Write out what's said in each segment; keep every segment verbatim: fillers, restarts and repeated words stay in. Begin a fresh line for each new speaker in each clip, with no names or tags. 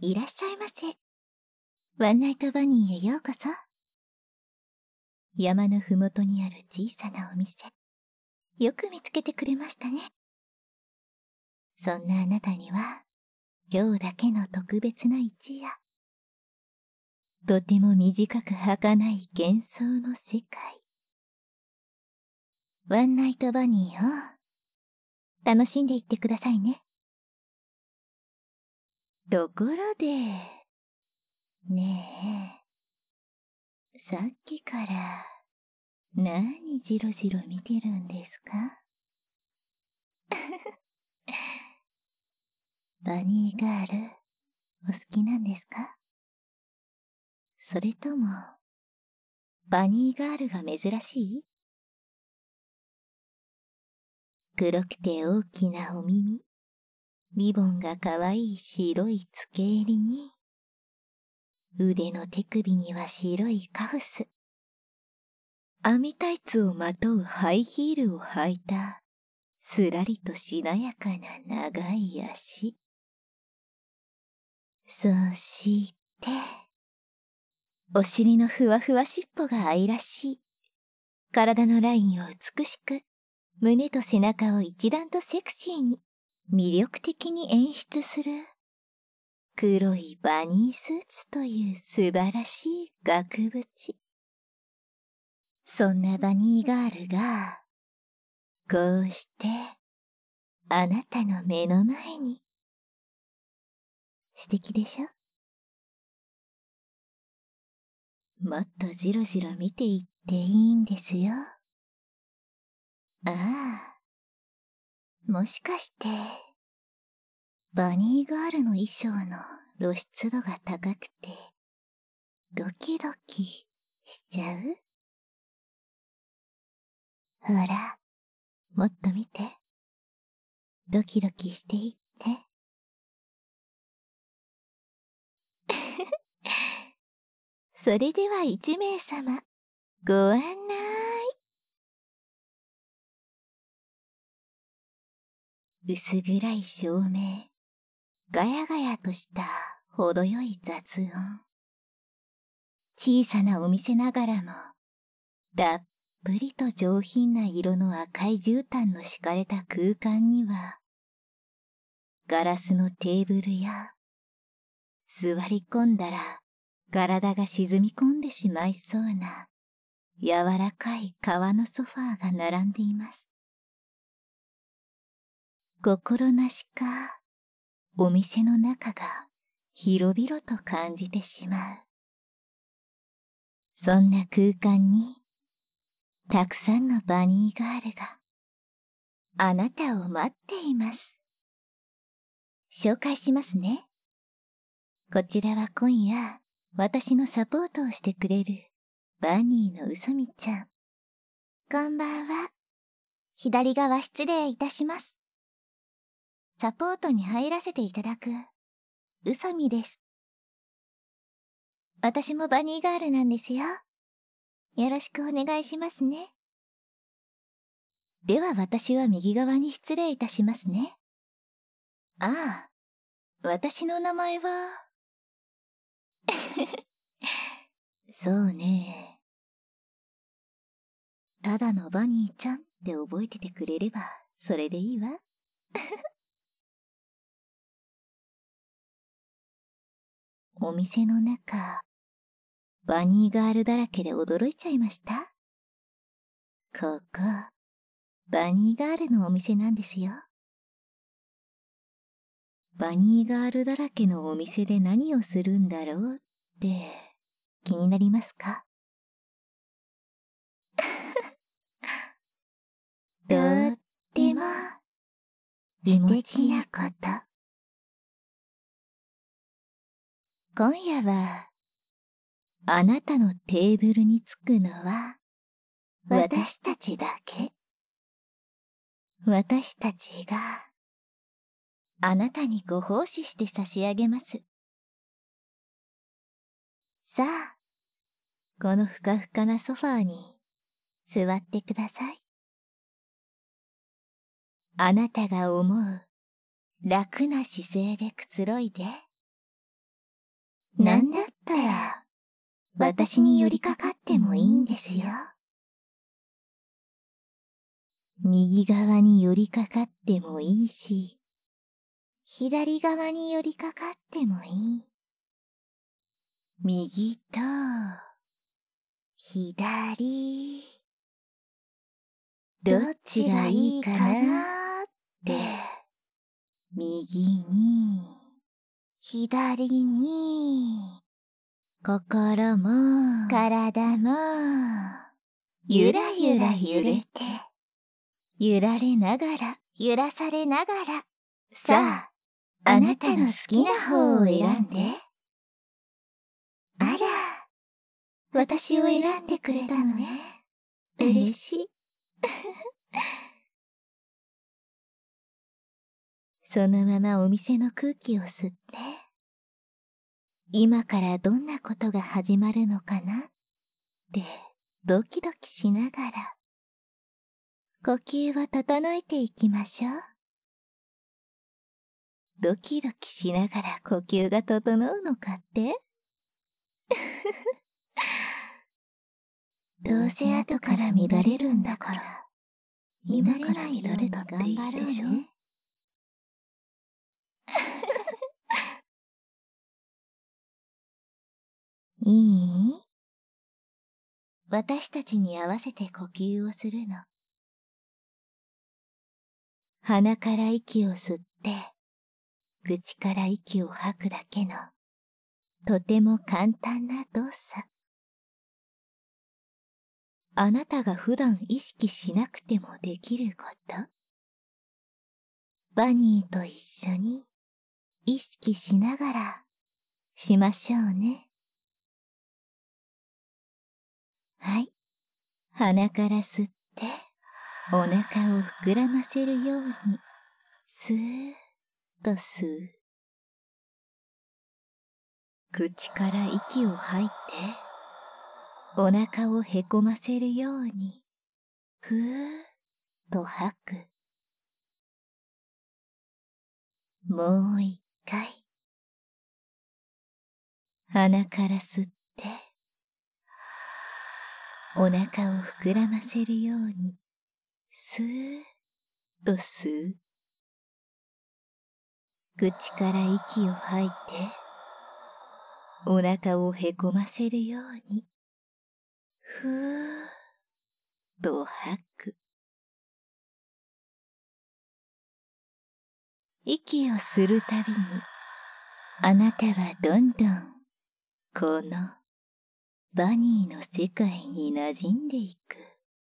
いらっしゃいませ。ワンナイトバニーへようこそ。山のふもとにある小さなお店。よく見つけてくれましたね。そんなあなたには、今日だけの特別な一夜。とても短く儚い幻想の世界。ワンナイトバニーを楽しんでいってくださいね。ところで、ねえ、さっきから何じろじろ見てるんですか？バニーガール、お好きなんですか？それとも、バニーガールが珍しい？黒くて大きなお耳、リボンがかわいい白い付け襟に、腕の手首には白いカフス、網タイツをまとうハイヒールを履いた、すらりとしなやかな長い足。そして、お尻のふわふわ尻尾が愛らしい。体のラインを美しく、胸と背中を一段とセクシーに、魅力的に演出する。黒いバニースーツという素晴らしい額縁。そんなバニーガールが、こうして、あなたの目の前に。素敵でしょ？もっとじろじろ見ていっていいんですよ。ああ。もしかして、バニーガールの衣装の露出度が高くて、ドキドキしちゃう？ほら、もっと見て。ドキドキしていって。それでは一名様、ご案内。薄暗い照明、ガヤガヤとした程よい雑音。小さなお店ながらも、たっぷりと上品な色の赤い絨毯の敷かれた空間には、ガラスのテーブルや、座り込んだら体が沈み込んでしまいそうな、柔らかい革のソファーが並んでいます。心なしか、お店の中が広々と感じてしまう。そんな空間に、たくさんのバニーガールが、あなたを待っています。紹介しますね。こちらは今夜、私のサポートをしてくれる、バニーのうさみちゃん。こんばんは。左側失礼いたします。サポートに入らせていただく、うさみです。私もバニーガールなんですよ。よろしくお願いしますね。では私は右側に失礼いたしますね。ああ、私の名前はそうね。ただのバニーちゃんって覚えててくれれば、それでいいわ。お店の中、バニーガールだらけで驚いちゃいました。ここ、バニーガールのお店なんですよ。バニーガールだらけのお店で何をするんだろうって気になりますか？とっても素敵なこと。今夜はあなたのテーブルに着くのは私たちだけ。私たちがあなたにご奉仕して差し上げます。さあ、このふかふかなソファーに座ってください。あなたが思う楽な姿勢でくつろいで。 なんだったら、私に寄りかかってもいいんですよ。右側に寄りかかってもいいし、左側に寄りかかってもいい。右と、左、どっちがいいかなって、右に、左に、心も、体も、ゆらゆら揺れて、揺られながら、揺らされながら、さあ、あなたの好きな方を選んで。あら、私を選んでくれたのね。嬉しい。そのままお店の空気を吸って、今からどんなことが始まるのかなってドキドキしながら、呼吸を整えていきましょう。ドキドキしながら呼吸が整うのかってどうせ後から乱れるんだから、今から乱れたっていいでしょ。いい？私たちに合わせて呼吸をするの。鼻から息を吸って、口から息を吐くだけの、とても簡単な動作。あなたが普段意識しなくてもできること。バニーと一緒に意識しながらしましょうね。はい。鼻から吸って、お腹を膨らませるように、スーッと吸う。口から息を吐いて、お腹をへこませるように、ふーっと吐く。もう一回。鼻から吸って、お腹を膨らませるように、スーッと吸う。口から息を吐いて、お腹をへこませるように、ふーっと吐く。息をするたびに、あなたはどんどん、この、バニーの世界に馴染んでいく。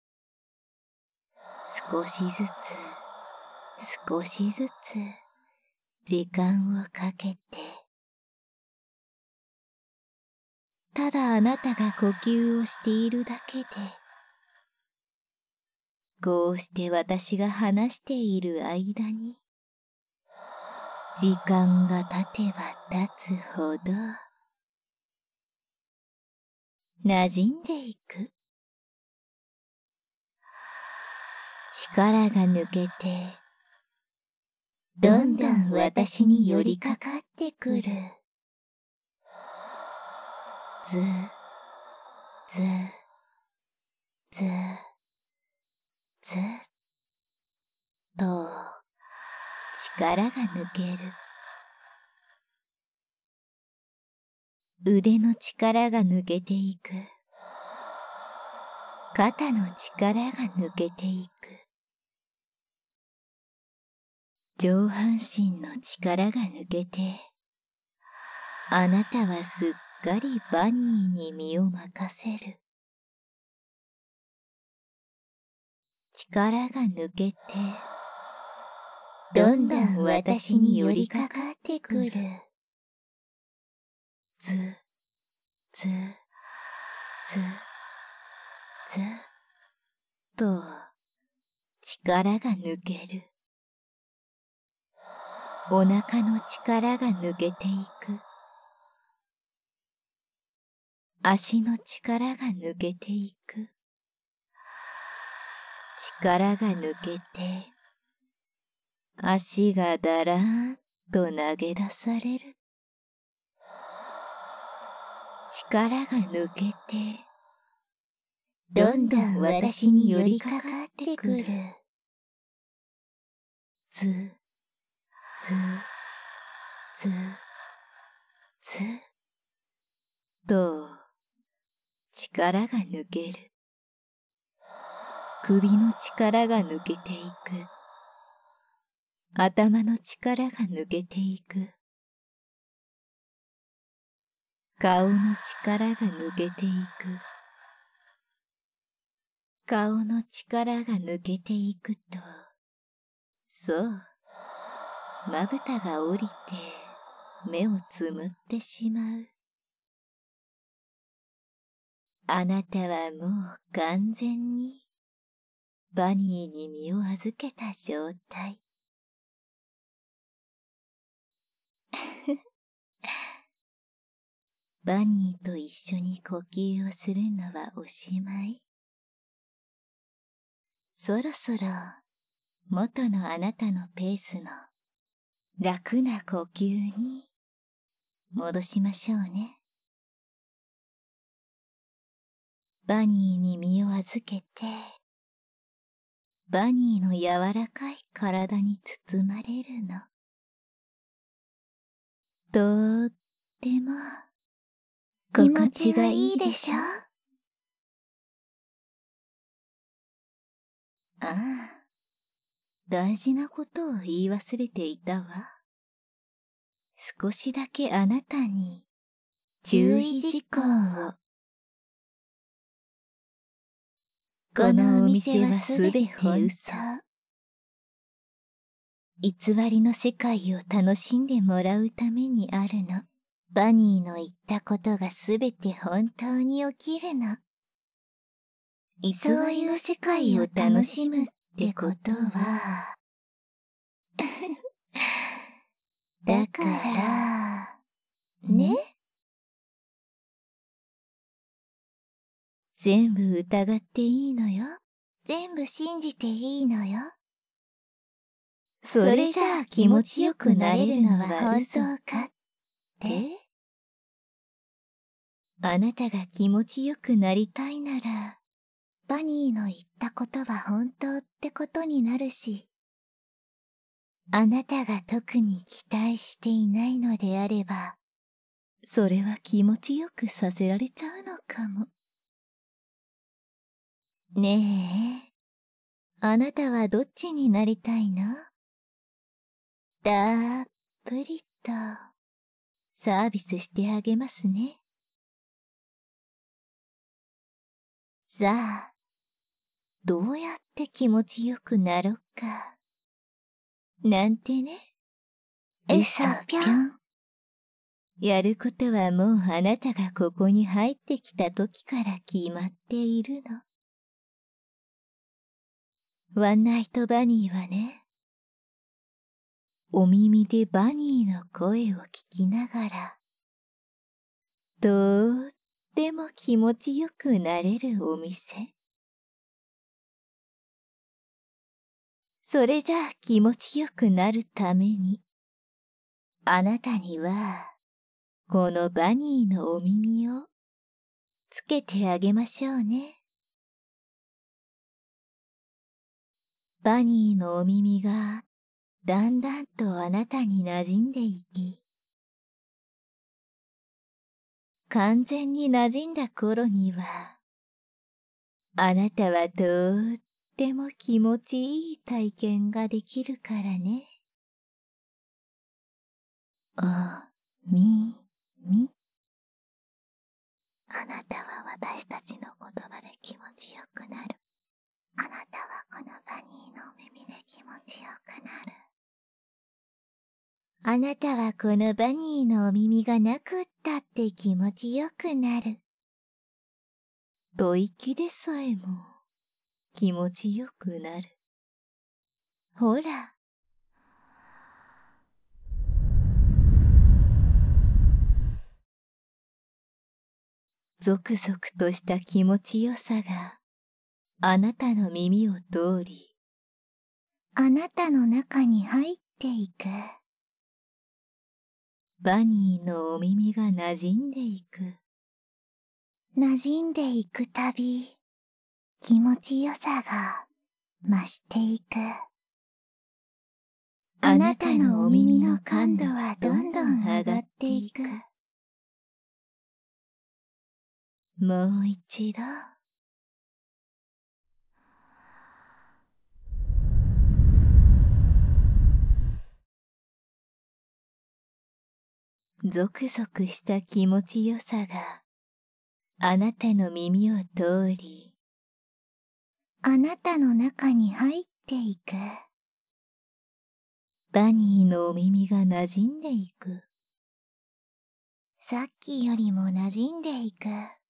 少しずつ、少しずつ、時間をかけて、ただあなたが呼吸をしているだけで、こうして私が話している間に、時間が経てば経つほど、馴染んでいく。力が抜けて、どんどん私に寄りかかってくる。ず、ず、ず、ずっと力が抜ける。腕の力が抜けていく。肩の力が抜けていく。上半身の力が抜けて、あなたはすっかりバニーに身を任せる。力が抜けて、どんどん私に寄りかかってくる。ず、ず、ず、ずっと力が抜ける。お腹の力が抜けていく。足の力が抜けていく。力が抜けて、足がだらーんと投げ出される。 力が抜けて、どんどん私に寄りかかってくる。ず、ず、ず、ず、と、力が抜ける。首の力が抜けていく。頭の力が抜けていく。顔の力が抜けていく。顔の力が抜けていくと、そう、まぶたが降りて目をつむってしまう。あなたはもう完全にバニーに身を預けた状態。バニーと一緒に呼吸をするのはおしまい。そろそろ元のあなたのペースの楽な呼吸に戻しましょうね。バニーに身を預けて、バニーの柔らかい体に包まれるの。とっても心地がいいでしょ。ああ、大事なことを言い忘れていたわ。少しだけあなたに注意事項を。このお店はすべて嘘。偽りの世界を楽しんでもらうためにあるの。バニーの言ったことがすべて本当に起きるの。そういう世界を楽しむってことは、だから、ね。全部疑っていいのよ。全部信じていいのよ。それじゃあ気持ちよくなれるのは本当かって？あなたが気持ちよくなりたいなら、バニーの言ったことは本当ってことになるし、あなたが特に期待していないのであれば、それは気持ちよくさせられちゃうのかも。ねえ、あなたはどっちになりたいの？たっぷりとサービスしてあげますね。さあ、どうやって気持ちよくなろっか。なんてね。うそぴょん。やることはもうあなたがここに入ってきた時から決まっているの。ワンナイトバニーはね、お耳でバニーの声を聞きながら、とっても気持ちよくなれるお店。それじゃあ気持ちよくなるために、あなたには、このバニーのお耳をつけてあげましょうね。バニーのお耳がだんだんとあなたに馴染んでいき、完全に馴染んだ頃には、あなたはとっても気持ちいい体験ができるからね。おみみ。あなたは私たちの言葉で気持ちよくなる。あなたはこのバニーのお耳で気持ちよくなる。あなたはこのバニーのお耳がなくったって気持ちよくなる。吐息でさえも気持ちよくなる。ほら。ゾクゾクとした気持ちよさがあなたの耳を通り、あなたの中に入っていく。バニーのお耳が馴染んでいく。 馴染んでいくたび、気持ちよさが増していく。あなたのお耳の感度はどんどん上がっていく。もう一度。ゾクゾクした気持ちよさがあなたの耳を通り、あなたの中に入っていく。バニーのお耳が馴染んでいく。さっきよりも馴染んでいく。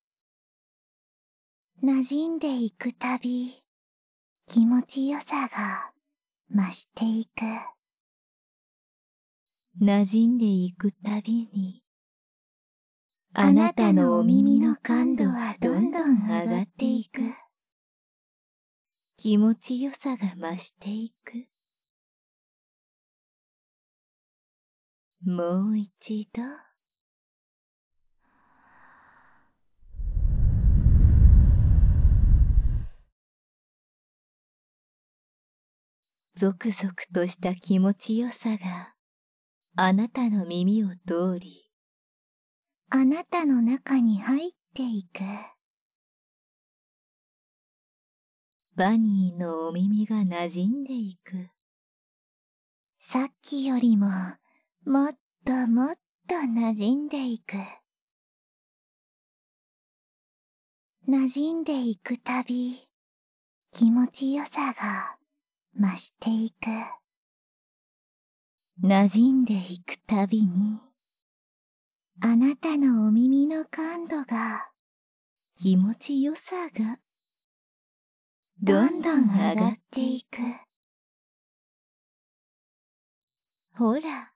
馴染んでいくたび、気持ちよさが増していく。馴染んでいくたびに、あなたのお耳の感度はどんどん上がっていく。気持ちよさが増していく。もう一度。ゾクゾクとした気持ちよさがあなたの耳を通り、あなたの中に入っていく。バニーのお耳が馴染んでいく。さっきよりももっともっと馴染んでいく。馴染んでいくたび、気持ちよさが増していく。馴染んでいくたびに、あなたのお耳の感度が、気持ちよさが、どんどん上がっていく。ほら。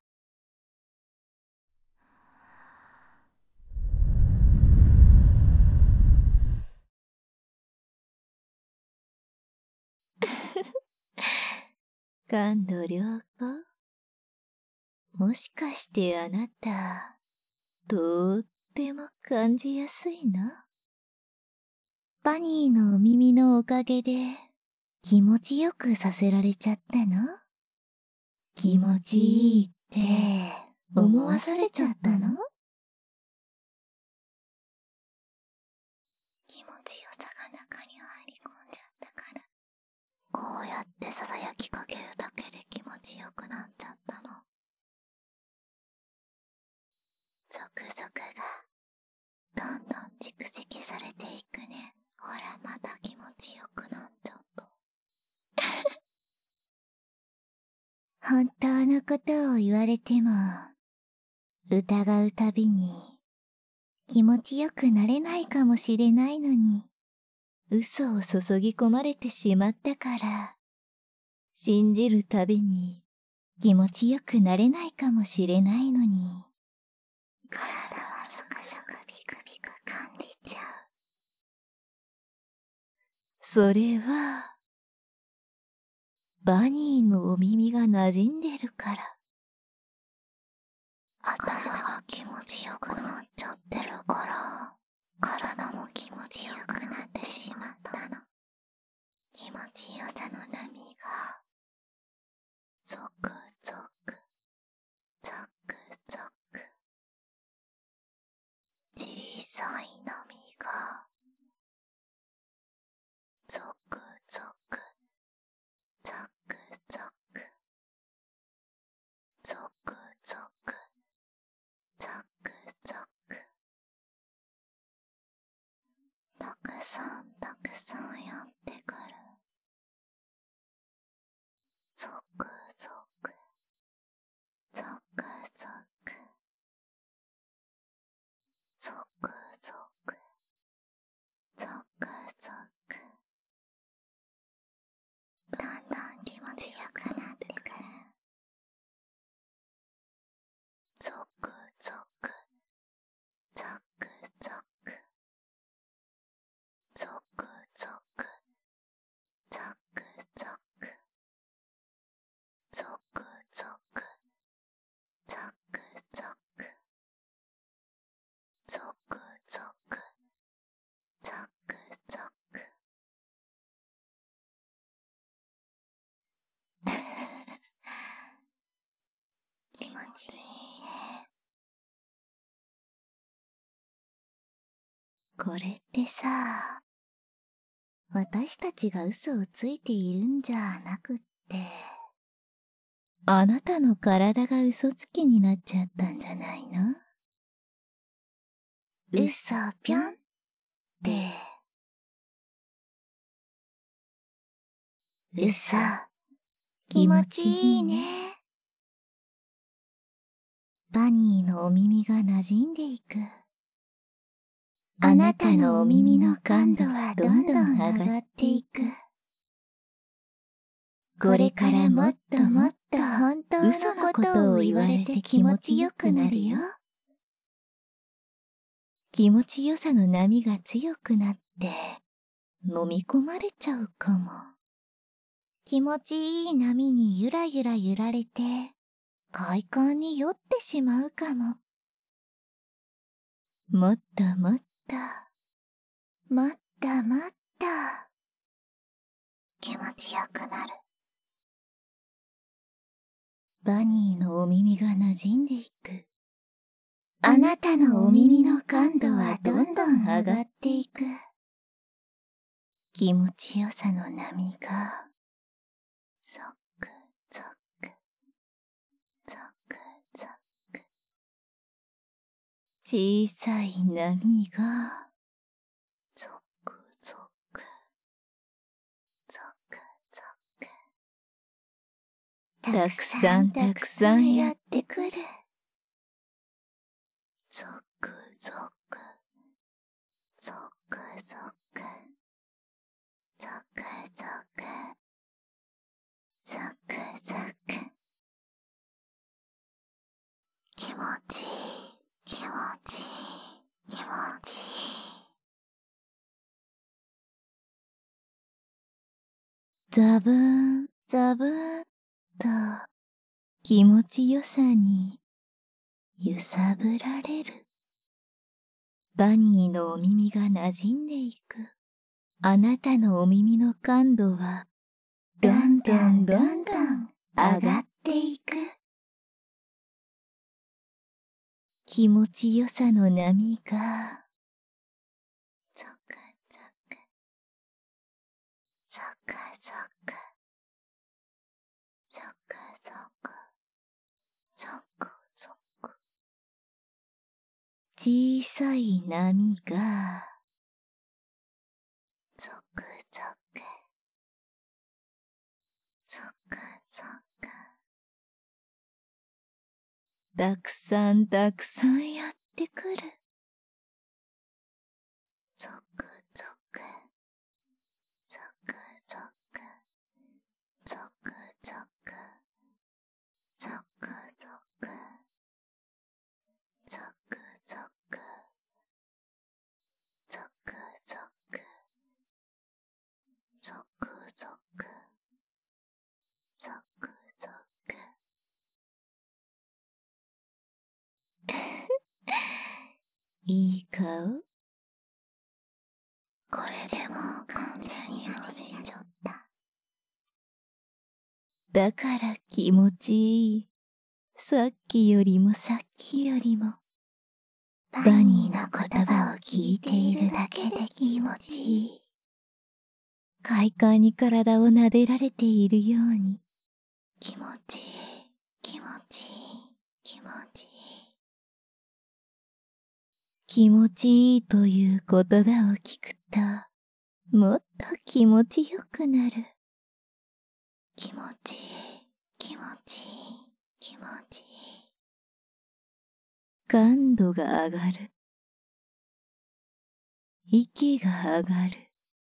感度良好。もしかしてあなた、とーっても感じやすいの？バニーのお耳のおかげで気持ちよくさせられちゃったの？気持ちいいって思わされちゃったの？気持ちよさが中に入り込んじゃったから、こうやって囁きかけるだけで気持ちよくなっちゃったの。ゾクゾクがどんどん蓄積されていくね。ほら、また気持ちよくなっちゃった。本当のことを言われても、疑うたびに気持ちよくなれないかもしれないのに、嘘を注ぎ込まれてしまったから、信じるたびに気持ちよくなれないかもしれないのに、体はゾクゾクビクビク感じちゃう。それは、バニーのお耳が馴染んでるから。頭が気持ちよくなっちゃってるから、体も気持ちよくなってしまったの。気持ちよさの波が、ゾクゾク、ゾクゾク。小さい波が、ゾクゾク、ゾクゾク、ゾクゾク、ゾクゾク。たくさんたくさんやってくる。ゾクゾク、ゾクゾク、ゾクゾク、ゾクゾク。だんだん気持ちよくなってくる。ゾクゾク、ゾクゾク、ゾクゾク、 ちいいね。これってさ、私たちが嘘をついているんじゃなくって、あなたの体が嘘つきになっちゃったんじゃないの？嘘ぴょんって。嘘、気持ちいいね。バニーのお耳が馴染んでいく。あなたのお耳の感度はどんどん上がっていく。これからもっともっと本当のことを言われて気持ちよくなるよ。気持ちよさの波が強くなって飲み込まれちゃうかも。気持ちいい波にゆらゆら揺られて快感に酔ってしまうかも。もっともっともっともっと気持ちよくなる。バニーのお耳が馴染んでいく。あなたのお耳の感度はどんどん上がっていく。気持ちよさの波がゾクゾクゾクゾク。小さい波がゾクゾクゾクゾク。たくさんたくさんやってくる。ゾクゾクゾクゾクゾクゾクゾクゾク。気持ちいい気持ちいい気持ちいい。ザブーンザブーンと気持ちよさに揺さぶられる。バニーのお耳が馴染んでいく。あなたのお耳の感度はどんどんどんどん上がっていく。気持ちよさの波がゾクゾクゾクゾクゾクゾクゾクゾク。小さい波がゾクゾクゾクゾク。たくさんたくさんやってくる。ゾクゾクゾクゾクゾクゾクゾクゾクゾクゾクゾクゾクゾクゾクゾクゾク。いい顔。これでもう完全に馴染んじゃった。だから気持ちいい。さっきよりもさっきよりも。バニーの言葉を聞いているだけで気持ちいい。快感に体を撫でられているように。気持ちいい、気持ちいい、気持ちいい。気持ちいいという言葉を聞くと、もっと気持ちよくなる。気持ちいい、気持ちいい、気持ちいい。感度が上がる。息が上がる。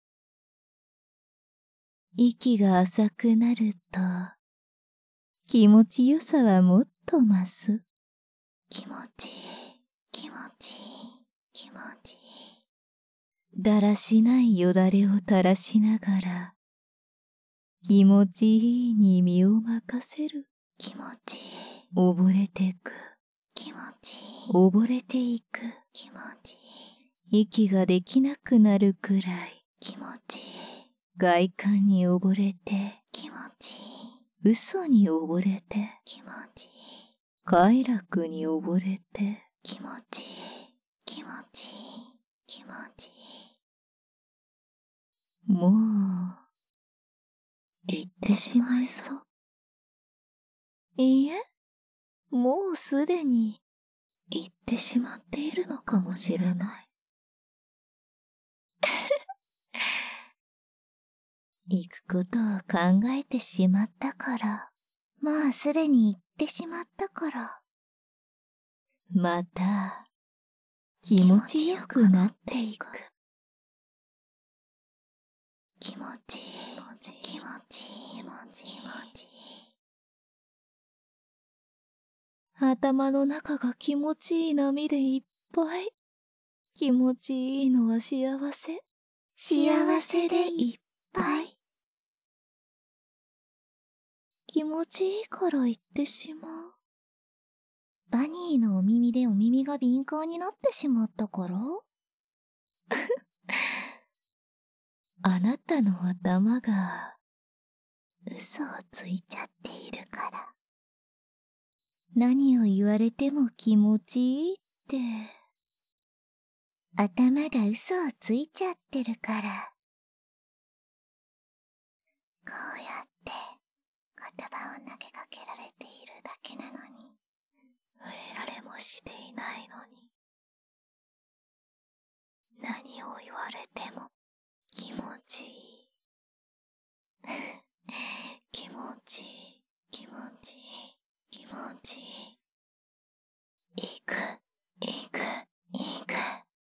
息が浅くなると、気持ちよさはもっと増す。気持ちいい、気持ちいい、気持ちいい。だらしないよだれを垂らしながら、気持ちいいに身を任せる。気持ちいい。溺れてく。気持ちいい。溺れていく。気持ちいい。息ができなくなるくらい。気持ちいい。快感に溺れて。気持ちいい。嘘に溺れて。気持ちいい。 快楽に溺れて気持ちいい、気持ちいい、気持ちいい。もう、行ってしまいそう。いいえ、もうすでに行ってしまっているのかもしれない。行くことを考えてしまったから、まあすでに行ってしまったから、また気持ちよくなっていく。気持ちいい、気持ちいい、気持ちいい、気持ちいい。頭の中が気持ちいい波でいっぱい。気持ちいいのは幸せ。幸せでいっぱい。気持ちいいから言ってしまう。バニーのお耳でお耳が敏感になってしまったからあなたの頭が嘘をついちゃっているから。何を言われても気持ちいいって。頭が嘘をついちゃってるから。こうやって言葉を投げかけられているだけなのに、触れられもしていないのに、何を言われても気持ちいい。気持ちいい、気持ちいい、気持ちいい。行く、行く、行く。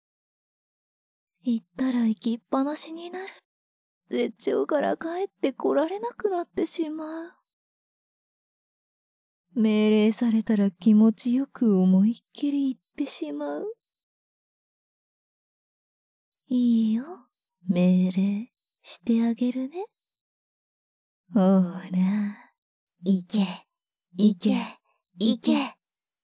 行ったら行きっぱなしになる。絶頂から帰ってこられなくなってしまう。命令されたら気持ちよく思いっきり言ってしまう。いいよ、命令してあげるね。ほら、行け、行け、行け。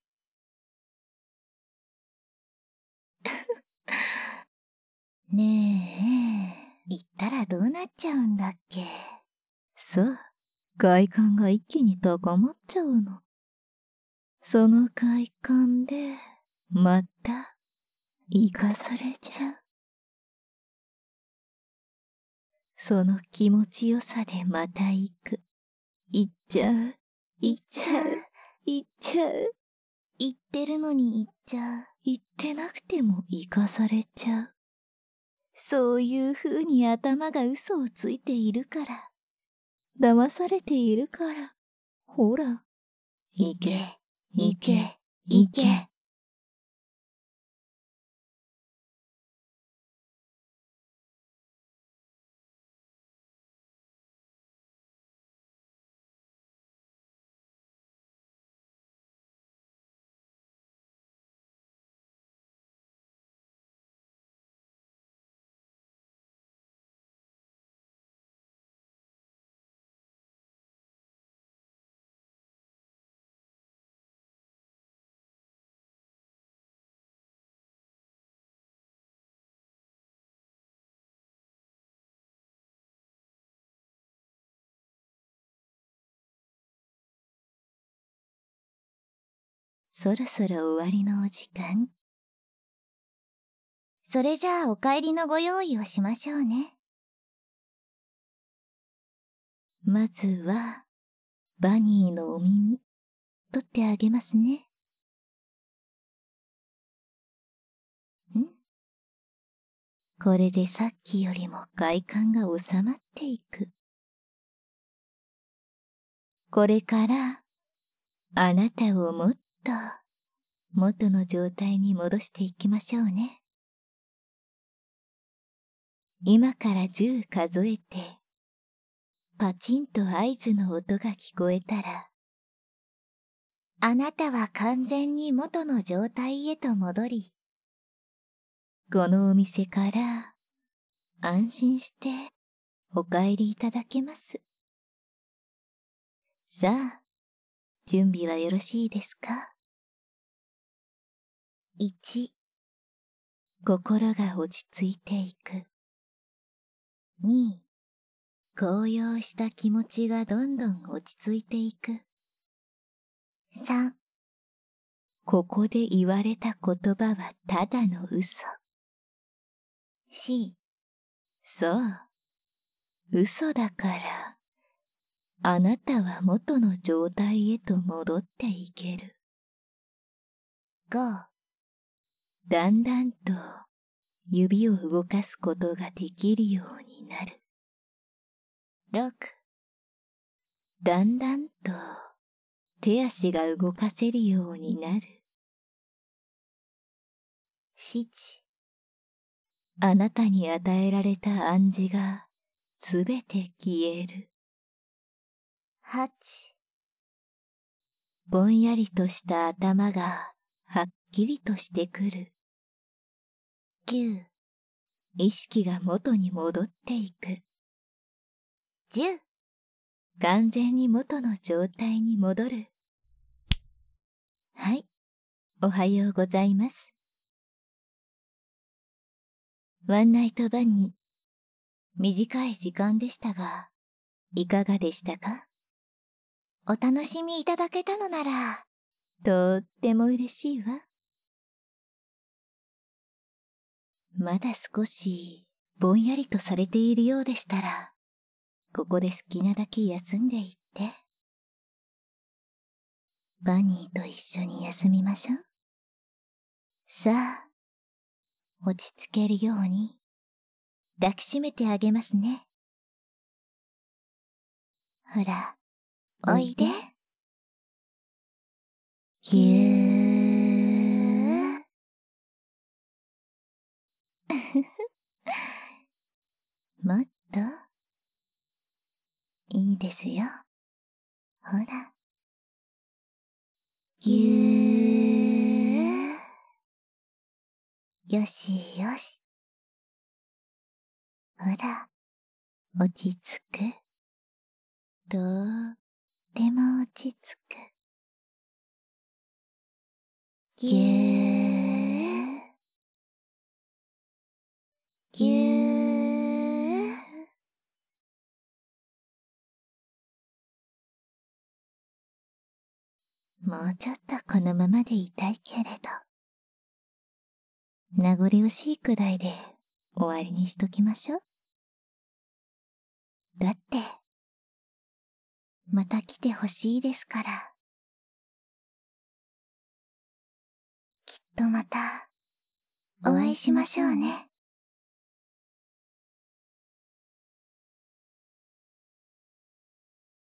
ねえ、行ったらどうなっちゃうんだっけ。さあ、快感が一気に高まっちゃうの。その快感で、また、生かされちゃう。その気持ちよさでまた行く。行っちゃう。行っちゃう。行っちゃう。言ってるのに行っちゃう。言ってなくても生かされちゃう。そういう風に頭が嘘をついているから。騙されているから。ほら。行け、行け、行け。そろそろ終わりのお時間。それじゃあお帰りのご用意をしましょうね。まずは、バニーのお耳、取ってあげますね。ん？これでさっきよりも快感が収まっていく。これから、あなたをもっと元の状態に戻していきましょうね。今からじゅう数えて、パチンと合図の音が聞こえたら、あなたは完全に元の状態へと戻り、このお店から安心してお帰りいただけます。さあ、準備はよろしいですか？いち、心が落ち着いていく。に、高揚した気持ちがどんどん落ち着いていく。さん、 ここで言われた言葉はただの嘘。し、そう、嘘だから、あなたは元の状態へと戻っていける。ご、だんだんと指を動かすことができるようになる。ろく、だんだんと手足が動かせるようになる。しち、あなたに与えられた暗示がすべて消える。はち、ぼんやりとした頭がはっきりとしてくる。きゅう、意識が元に戻っていく。じゅう、完全に元の状態に戻る。はい、おはようございます。ワンナイトバニー、短い時間でしたが、いかがでしたか？お楽しみいただけたのなら、とっても嬉しいわ。まだ少しぼんやりとされているようでしたら、ここで好きなだけ休んでいって。バニーと一緒に休みましょう。さあ、落ち着けるように抱きしめてあげますね。ほら、おいで。ぎゅー。もっと、いいですよ。ほら。ぎゅー。よしよし。ほら、落ち着く。とっても落ち着く。ぎゅー。ぎゅー。もうちょっとこのままでいたいけれど、名残惜しいくらいで終わりにしときましょう。だって、また来てほしいですから。きっとまた、お会いしましょうね。